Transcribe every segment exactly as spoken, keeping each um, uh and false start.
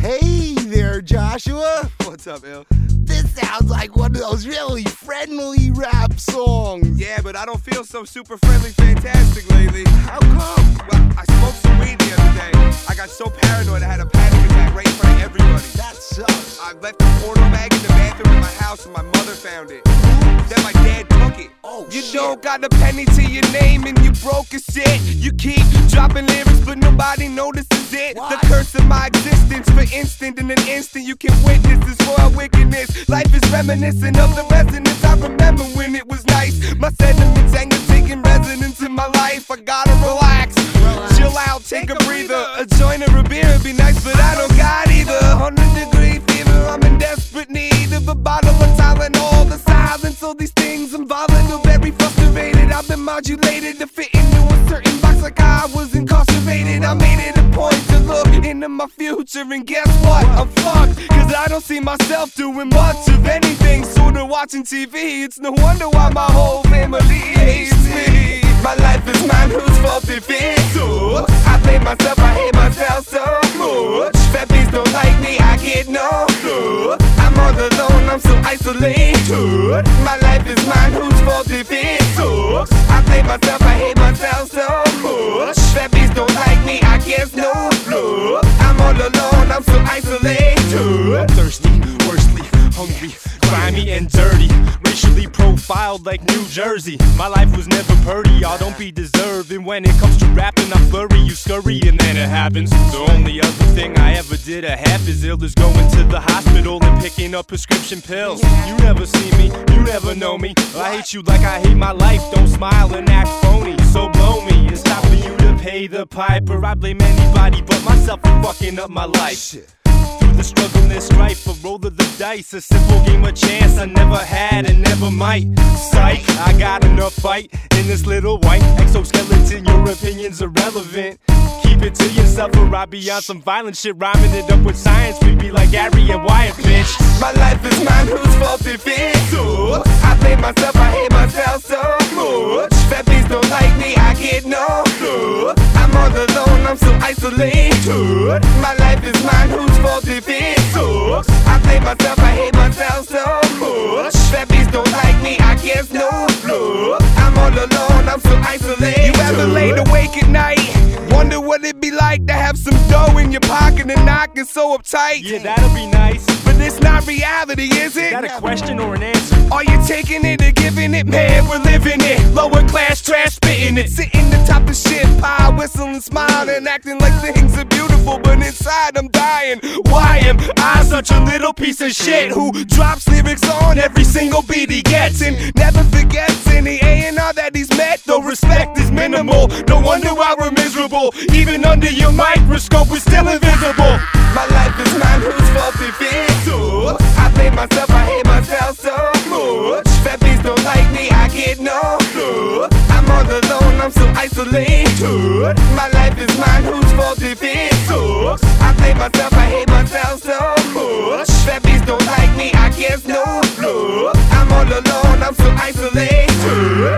Hey there, Joshua. What's up, Ill? This sounds like one of those really friendly rap songs. Yeah, but I don't feel so super friendly fantastic lately. How come? Well, I smoked some weed the other day. I got so paranoid I had a panic attack right in front of everybody. That sucks. I left the porno bag in the bathroom in my house and my mother found it. Then my dad took it. Oh, you shit. don't got a penny to your name and you broke as shit. You keep dropping lyrics but nobody notices it. What? The curse of my existence, for instant in an instant you can witness this royal wickedness. Life is reminiscent of the resonance I remember when it was nice. My sentiments anger taking resonance in my life. I gotta relax, Relax. chill out, take, Take a a breather. breather. A joint or a beer would be nice, but I don't got either. Hundred degree fever, I'm in desperate need of a bottle of Tylenol. The silence, all these things I'm volatile, very frustrated. I've been modulated to fit into a certain box like I was incarcerated. I made it a point to look into my future and guess what? I'm fucked, cause I don't see myself doing much of anything. Sorta watching T V, it's no wonder why my whole family hates me. My life is mine, whose fault if it sucks? I blame myself, I hate myself so much. Fat beats don't like me, I get no good. I'm all alone, I'm so isolated. My life is mine, whose fault if it sucks? I blame myself, I hate myself so much. Fat beats don't like me, I guess no blood. I'm all alone, I'm so isolated. I'm thirsty, worstly, hungry, grimy and dirty, racially profiled like New Jersey. My life was never pretty, y'all don't be deserving. When it comes to rapping, I flurry, you scurry, and then it happens. The only other thing I ever did a half as ill is going to the hospital and picking up prescription pills. You never see me, you never know me. I hate you like I hate my life. Don't smile and act phony, so blow me. It's time for you to pay the piper. I blame anybody but myself for fucking up my life. Shit. Through the struggle and strife, a roll of the dice, a simple game of chance I never had and never might. Psych, I got enough fight in this little white exoskeleton. Your opinion's irrelevant. Keep it to yourself or I'll be on some violent shit. Rhyming it up with science, we be like Harry and Wyatt, bitch. My life is mine, whose fault if it sucks? I blame myself, I hate myself so much. Fat beats don't like me, I get no good. I'm all alone, I'm so isolated. My life is mine, whose fault if it sucks? I blame myself, I hate myself so much. Fat beats don't like me, I guess no blood. I'm all alone, I'm so isolated. You ever laid awake at night? Wonder what it'd be like to have some dough in your pocket and not get so uptight. Yeah, that'll be nice. But it's not reality, is it? Is that a question or an answer? Are you taking it or giving it? Man, we're living it. Lower class trash spitting it. Sitting atop the shit pile, whistling, smiling, acting like things are beautiful, but inside I'm dying. Why am I such a little piece of shit who drops lyrics on every single beat he gets and never forgets any A and R that he's met? Though respect is minimal, no wonder why we're miserable. Even under your microscope, we're still invisible. My life is mine, whose fault if it sucks? I blame myself, I hate myself so much. Fat beats don't like me, I get no good. I'm all alone, I'm so isolated. My life is mine, whose fault if it sucks? I blame myself, I hate myself so much. Fat beats don't like me, I guess no blood. I'm all alone, I'm so isolated.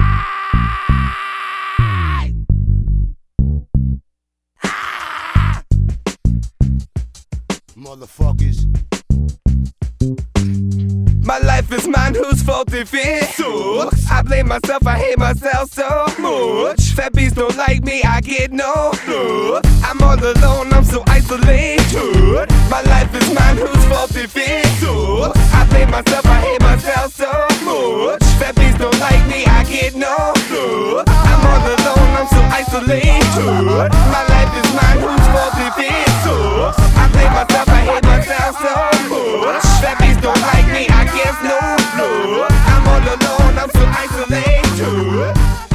Motherfuckers. My life is mine, whose fault if it sucks? I blame myself, I hate myself so much. Fat beats don't like me, I get no good. I'm all alone, I'm so isolated. My life is mine, whose fault if it sucks? I blame myself, I hate myself so much. Fat beats don't like me, I get no good. I'm all alone, I'm so isolated. My life is mine, whose fault if it sucks? I blame myself, I hate myself so much. Fat beats don't like me, I guess no blood. I'm all alone, I'm so isolated.